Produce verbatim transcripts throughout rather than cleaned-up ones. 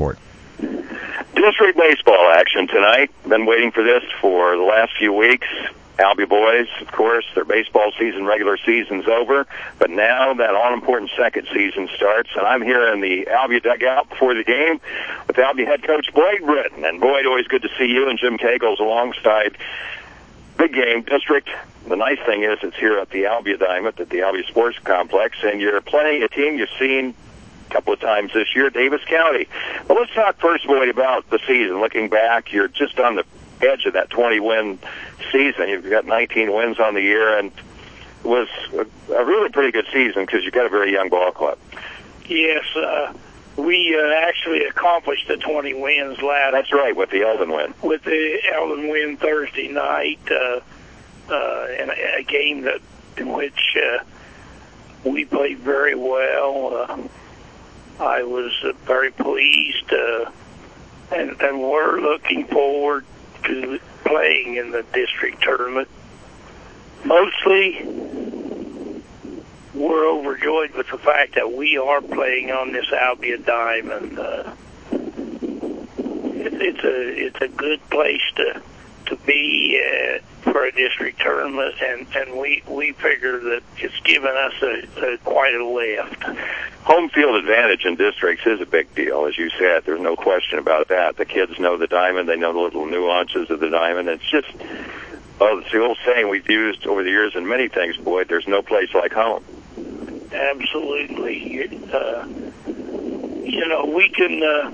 Report. District baseball action tonight. Been waiting for this for the last few weeks. Albia boys, of course, their baseball season, regular season's over, but now that all-important second season starts, and I'm here in the Albia dugout before the game with Albia head coach Boyd Britton. And Boyd, always good to see you and Jim Kegels alongside. Big game, district. The nice thing is it's here at the Albia Diamond, at the Albia Sports Complex, and you're playing a team you've seen a couple of times this year, Davis County. Well, let's talk first, Boyd, about the season. Looking back, you're just on the edge of that twenty-win season. You've got nineteen wins on the year, and it was a, a really pretty good season because you've got a very young ball club. Yes, uh, we uh, actually accomplished the twenty wins last. That's right, with the Eldon win. With the Eldon win Thursday night, uh, uh, in a, a game that in which uh, we played very well. Uh, I was uh, very pleased, uh, and, and we're looking forward to playing in the district tournament. Mostly, we're overjoyed with the fact that we are playing on this Albia Diamond. Uh, it, it's a it's a good place to to be uh, for a district tournament, and, and we we figure that it's given us a, a quite a lift. Home field advantage in districts is a big deal, as you said. There's no question about that. The kids know the diamond. They know the little nuances of the diamond. It's just, oh, it's the old saying we've used over the years in many things, Boyd, there's no place like home. Absolutely. Uh, you know, we can uh,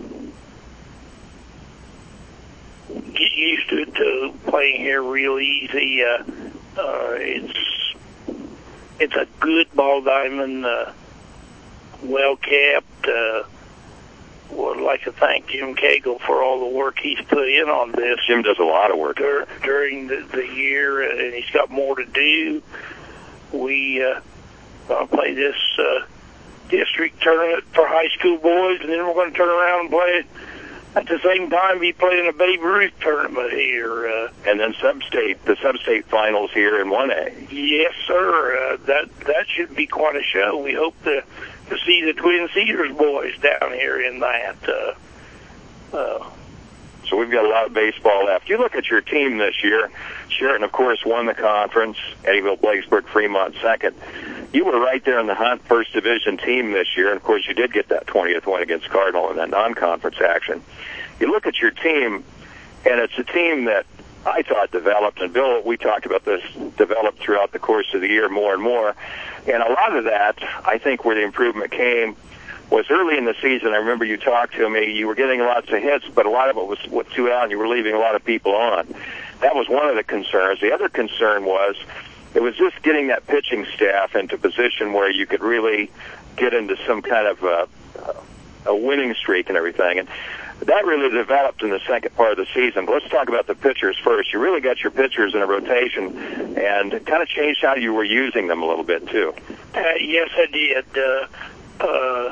get used to, to playing here real easy. Uh, uh, it's, it's a good ball diamond. Uh, well kept. Uh, would like to thank Jim Cagle for all the work he's put in on this. Jim does a lot of work dur- during the, the year, and he's got more to do. We uh, going to play this uh, district tournament for high school boys, and then we're going to turn around and play it at the same time. Be playing a Babe Ruth tournament here, uh, and then sub-state, the sub-state finals here in one A. Yes, sir. Uh, that that should be quite a show. We hope to. to see the Twin Cedars boys down here in that. Uh, uh, so we've got a lot of baseball left. You look at your team this year. Sheraton, of course, won the conference. Eddyville, Blakesburg, Fremont second. You were right there in the hunt, first division team this year. And, of course, you did get that twentieth win against Cardinal in that non-conference action. You look at your team, and it's a team that I thought developed, and Bill, we talked about this, developed throughout the course of the year more and more. And a lot of that, I think where the improvement came, was early in the season. I remember you talked to me, you were getting lots of hits, but a lot of it was with two out, and you were leaving a lot of people on. That was one of the concerns. The other concern was, it was just getting that pitching staff into position where you could really get into some kind of a, a winning streak and everything. And that really developed in the second part of the season. But let's talk about the pitchers first. You really got your pitchers in a rotation, and it kind of changed how you were using them a little bit, too. Uh, yes, I did. Uh, uh,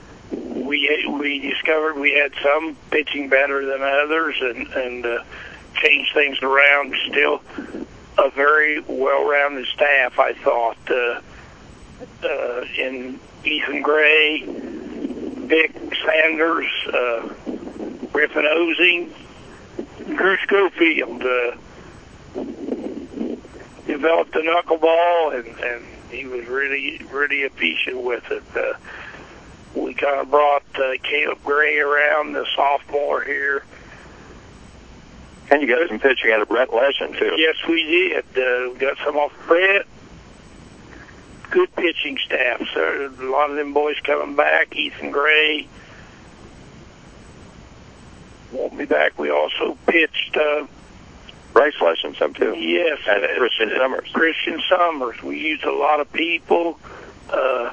we we discovered we had some pitching better than others, and, and uh, changed things around. Still a very well-rounded staff, I thought, uh, uh, in Ethan Gray, Vic Sanders, uh, Griffin Ozing, Drew Schofield uh, developed a knuckleball, and, and he was really, really efficient with it. Uh, we kind of brought uh, Caleb Gray around, the sophomore here. And you got some pitching out of Brett Leshen, too. Yes, we did. Uh, we got some off Brett. Good pitching staff. So a lot of them boys coming back. Ethan Gray won't be back. We also pitched uh, Bryce Leshen some too. Yes, and uh, Christian uh, Summers. Christian Summers. We used a lot of people, uh,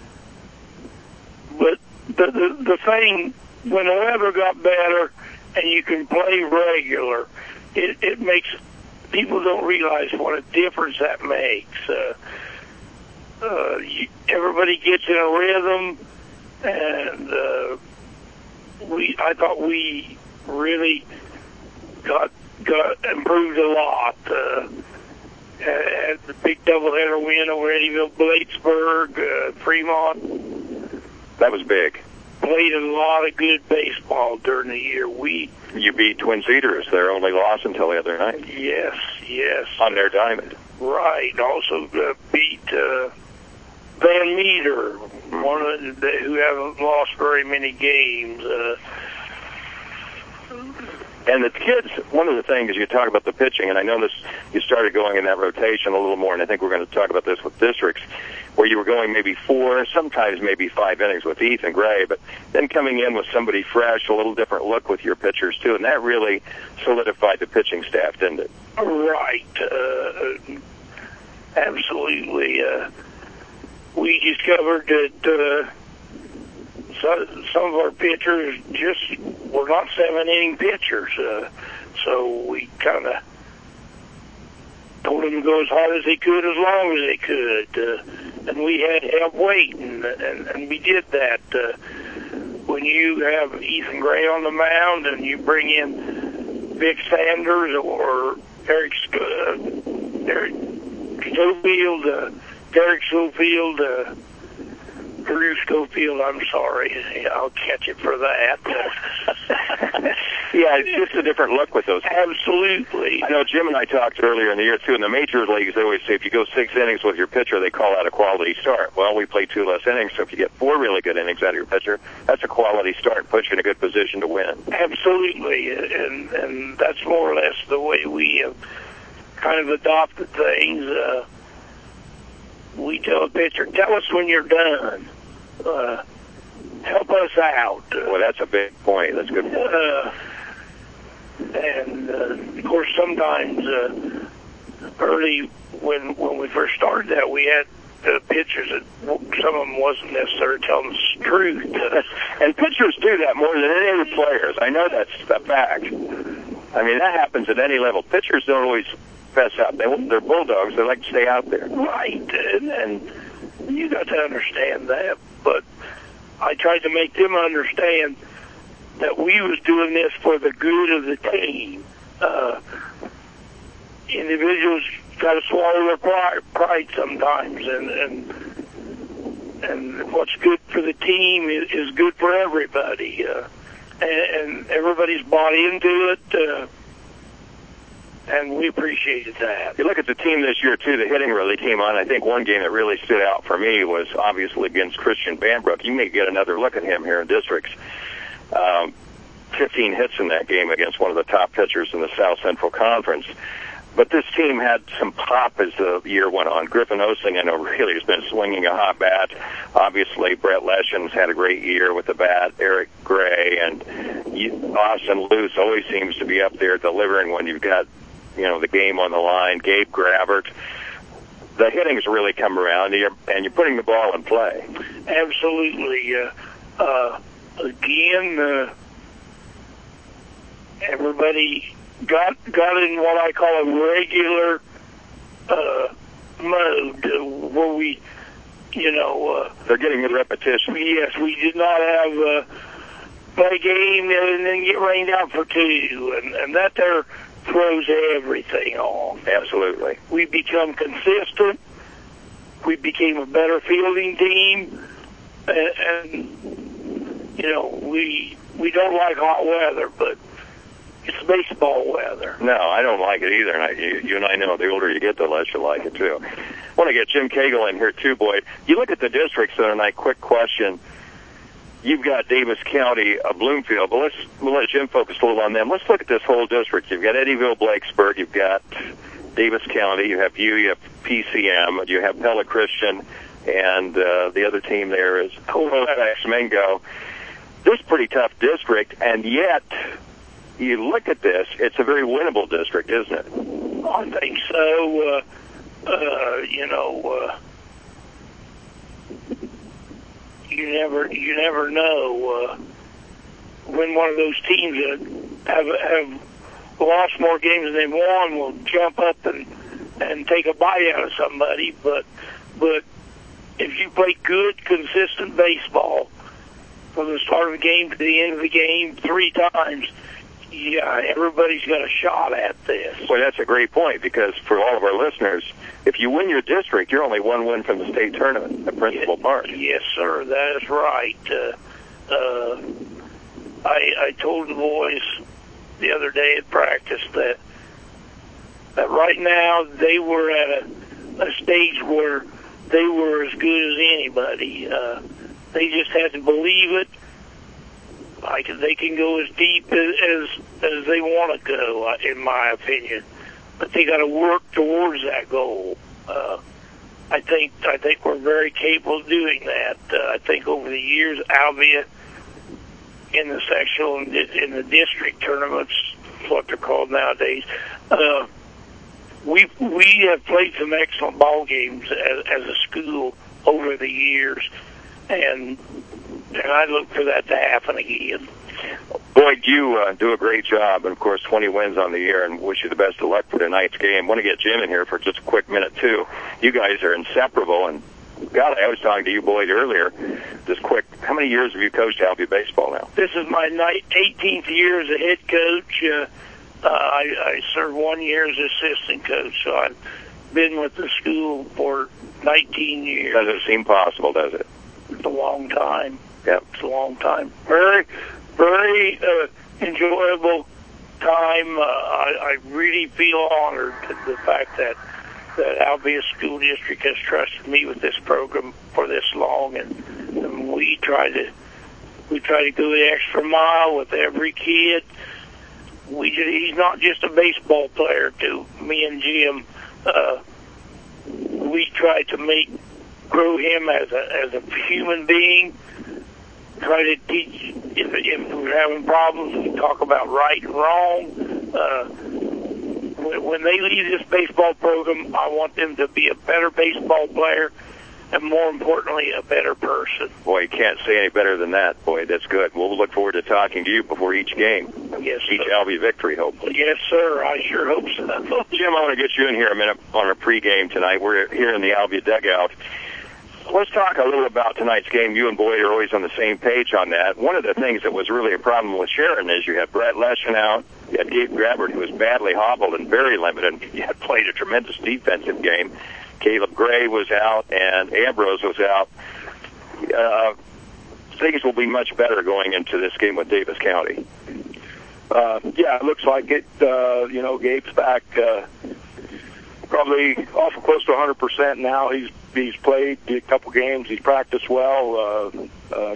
but the, the the thing when the weather got better and you can play regular, it, it makes people don't realize what a difference that makes. Uh, uh, you, everybody gets in a rhythm, and uh, we. I thought we really got got improved a lot. Uh, had the big doubleheader win over Eddyville, Bladesburg, uh, Fremont. That was big. played a lot of good baseball during the year. We You beat Twin Cedars, their only loss until the other night. Yes, yes. On their diamond. Right. Also uh, beat uh, Van Meter, mm-hmm. one of the, who haven't lost very many games. Uh, And the kids, one of the things you talk about the pitching, and I know this, you started going in that rotation a little more, and I think we're going to talk about this with districts, where you were going maybe four, sometimes maybe five innings with Ethan Gray, but then coming in with somebody fresh, a little different look with your pitchers too, and that really solidified the pitching staff, didn't it? Right. Uh, absolutely. Uh, we discovered that uh, so, some of our pitchers just were not seven-inning pitchers, uh, so we kind of told them to go as hard as they could, as long as they could, uh, and we had help waiting, and, and we did that. Uh, when you have Ethan Gray on the mound and you bring in Vic Sanders or Eric, uh, Eric Schofield, uh, Derek Schofield, uh, Drew Schofield, I'm sorry. I'll catch it for that. Yeah, it's just a different look with those. Absolutely. I know Jim and I talked earlier in the year, too. In the major leagues, they always say if you go six innings with your pitcher, they call that a quality start. Well, we play two less innings, so if you get four really good innings out of your pitcher, that's a quality start, puts you in a good position to win. Absolutely, and, and that's more or less the way we have kind of adopted things. Uh, we tell a pitcher, tell us when you're done. Uh, help us out. Well, that's a big point. That's a good point. Uh, and, uh, of course, sometimes uh, early when when we first started that, we had uh, pitchers that some of them wasn't necessarily telling us the truth. And pitchers do that more than any other players. I know that's a fact. I mean, that happens at any level. Pitchers don't always fess up. They, they're bulldogs. They like to stay out there. Right, and, and you got to understand that. But I tried to make them understand that we was doing this for the good of the team. Uh, individuals got to swallow their pride, pride sometimes, and and and what's good for the team is, is good for everybody, uh, and, and everybody's bought into it. Uh, And we appreciated that. You look at the team this year, too, the hitting really came on. I think one game that really stood out for me was obviously against Christian Vanbrook. You may get another look at him here in districts. Um, fifteen hits in that game against one of the top pitchers in the South Central Conference. But this team had some pop as the year went on. Griffin Osing, I know, really has been swinging a hot bat. Obviously, Brett Leschen's had a great year with the bat. Eric Gray and Austin Luce always seems to be up there delivering when you've got, you know, the game on the line. Gabe Gravert. The hitting's really come around, and you're, and you're putting the ball in play. Absolutely. Uh, uh, again, uh, everybody got got in what I call a regular uh, mode, uh, where we, you know... Uh, They're getting a repetition. Yes, we did not have uh, play game and then get rained out for two, and, and that there throws everything off. Absolutely. We become consistent. We became a better fielding team, and, and you know, we we don't like hot weather, but it's baseball weather. No, I don't like it either, and I, you, you and I know the older you get, the less you like it, too. I want to get Jim Cagle in here, too, Boyd. You look at the districts, and I quick question. You've got Davis County, uh, Bloomfield, but let's we'll let Jim focus a little on them. Let's look at this whole district. You've got Eddyville, Blakesburg, you've got Davis County, you have you, you have P C M, you have Pella Christian, and uh, the other team there is Colfax Mingo. This is a pretty tough district, and yet you look at this, it's a very winnable district, isn't it? I think so. Uh, uh, you know, uh, you never you never know uh, when one of those teams that have have lost more games than they've won will jump up and and take a bite out of somebody. But but if you play good, consistent baseball from the start of the game to the end of the game three times, yeah, everybody's got a shot at this. Well, that's a great point, because for all of our listeners, if you win your district, you're only one win from the state tournament at Principal Park. Yes, sir, that is right. Uh, Uh, I, I told the boys the other day at practice that that right now they were at a, a stage where they were as good as anybody. Uh, they just had to believe it. I can, they can go as deep as as, as they want to go, in my opinion. But they got to work towards that goal. Uh, I think I think we're very capable of doing that. Uh, I think over the years, Albia in the sectional and in the district tournaments, what they're called nowadays, uh, we we have played some excellent ball games as, as a school over the years, and and I look for that to happen again. Boyd, you uh, do a great job, and of course, twenty wins on the year, and wish you the best of luck for tonight's game. Want to get Jim in here for just a quick minute, too. You guys are inseparable, and God, I was talking to you, Boyd, earlier. Just quick, how many years have you coached Albia baseball now? This is my eighteenth year as a head coach. Uh, uh, I, I served one year as assistant coach, so I've been with the school for nineteen years. Doesn't seem possible, does it? It's a long time. Yep. It's a long time. Very, very uh, enjoyable time. Uh, I, I really feel honored at the fact that that Albia School District has trusted me with this program for this long, and, and we try to we try to go the extra mile with every kid. We just, he's not just a baseball player. To me and Jim, uh, we try to make grow him as a as a human being. Try to teach if if we're having problems, we talk about right and wrong. Uh, When they leave this baseball program, I want them to be a better baseball player and, more importantly, a better person. Boy, you can't say any better than that, Boy. That's good. We'll look forward to talking to you before each game. Yes, each sir. Albia victory, hopefully. Yes, sir. I sure hope so. Jim, I want to get you in here a minute on our pregame tonight. We're here in the Albia dugout. Let's talk a little about tonight's game. You and Boyd are always on the same page on that. One of the things that was really a problem with Sharon is you had Brett Leschen out, you had Gabe Grabbert, who was badly hobbled and very limited. You had played a tremendous defensive game. Caleb Gray was out, and Ambrose was out. Uh, things will be much better going into this game with Davis County. Uh, yeah, it looks like it. Uh, you know, Gabe's back uh, probably awful close to one hundred percent now. He's He's played a couple games. He's practiced well. Uh, uh,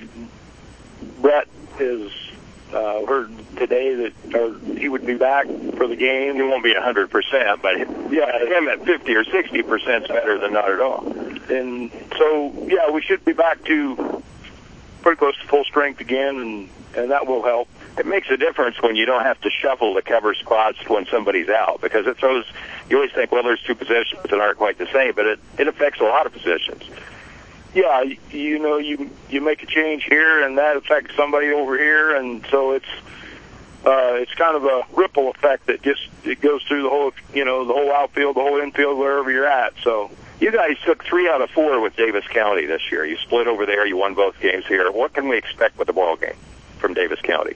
Brett is uh, heard today that or he would be back for the game. He won't be one hundred percent, but yeah, him at fifty or sixty percent is better than not at all. And so, yeah, we should be back to pretty close to full strength again, and, and that will help. It makes a difference when you don't have to shuffle the cover spots when somebody's out, because it throws, you always think, well, there's two positions that aren't quite the same, but it, it affects a lot of positions. Yeah, you, you know, you you make a change here, and that affects somebody over here, and so it's uh, it's kind of a ripple effect that just it goes through the whole, you know, the whole outfield, the whole infield, wherever you're at. So you guys took three out of four with Davis County this year. You split over there. You won both games here. What can we expect with the ball game from Davis County?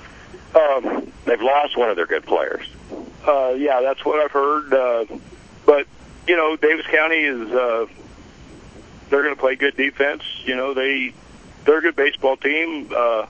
Um, They've lost one of their good players. Uh, yeah, that's what I've heard. Uh, but, you know, Davis County is, uh, they're going to play good defense. You know, they, they're a good baseball team. Uh,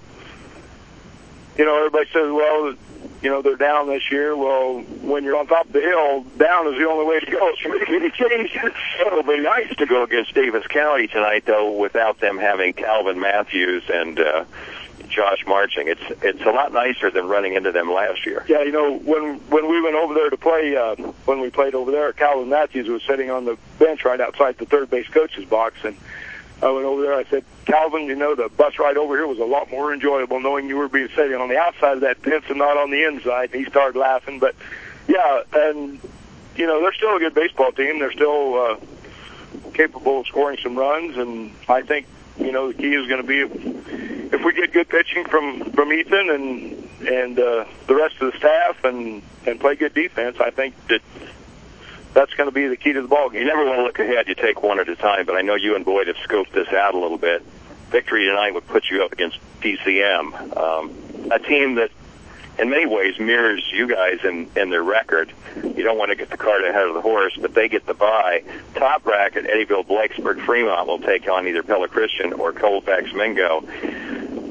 you know, everybody says, well, you know, they're down this year. Well, when you're on top of the hill, down is the only way to go. So make any changes. It'll be nice to go against Davis County tonight, though, without them having Calvin Matthews and, uh, Josh marching. It's it's a lot nicer than running into them last year. Yeah, you know, when when we went over there to play, uh, when we played over there, Calvin Matthews was sitting on the bench right outside the third base coach's box, and I went over there. I said, Calvin, you know, the bus ride over here was a lot more enjoyable knowing you were being sitting on the outside of that fence and not on the inside. And he started laughing. But yeah, and you know, they're still a good baseball team. They're still uh, capable of scoring some runs, and I think, you know, the key is going to be if, if we get good pitching from, from Ethan and and uh, the rest of the staff and, and play good defense, I think that that's going to be the key to the ball game. You never want to look ahead. You take one at a time, but I know you and Boyd have scoped this out a little bit. Victory tonight would put you up against P C M, um, a team that in many ways mirrors you guys in, in their record. You don't want to get the cart ahead of the horse, but they get the bye. Top bracket, Eddyville, Blakesburg, Fremont will take on either Pella Christian or Colfax Mingo.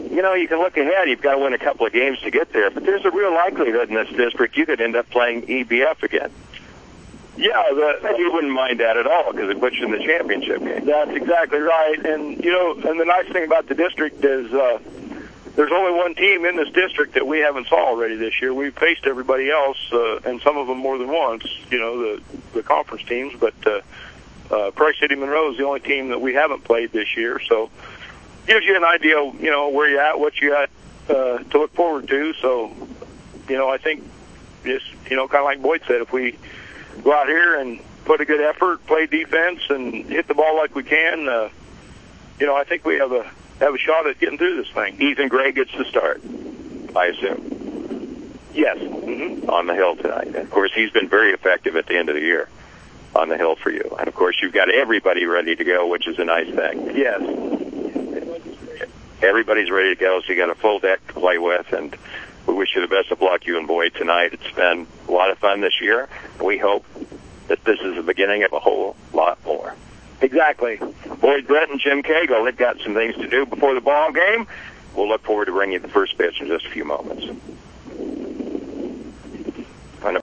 you know, you can look ahead. You've got to win a couple of games to get there, but there's a real likelihood in this district you could end up playing E B F again. Yeah, the, you wouldn't mind that at all because it puts you in the championship game. That's exactly right. And, you know, and the nice thing about the district is uh, there's only one team in this district that we haven't saw already this year. We've faced everybody else, uh, and some of them more than once, you know, the, the conference teams. But uh, uh, Price City Monroe is the only team that we haven't played this year. So gives you an idea, you know, where you're at, what you got uh, to look forward to. So, you know, I think just, you know, kind of like Boyd said, if we go out here and put a good effort, play defense, and hit the ball like we can, uh, you know, I think we have a have a shot at getting through this thing. Ethan Gray gets the start, I assume. Yes. Mm-hmm. On the hill tonight. And of course, he's been very effective at the end of the year on the hill for you. And of course, you've got everybody ready to go, which is a nice thing. Yes. Everybody's ready to go, so you got a full deck to play with, and we wish you the best of luck, you and Boyd, tonight. It's been a lot of fun this year. We hope that this is the beginning of a whole lot more. Exactly. Boyd Brett and Jim Cagle, they've got some things to do before the ball game. We'll look forward to bringing you the first pitch in just a few moments.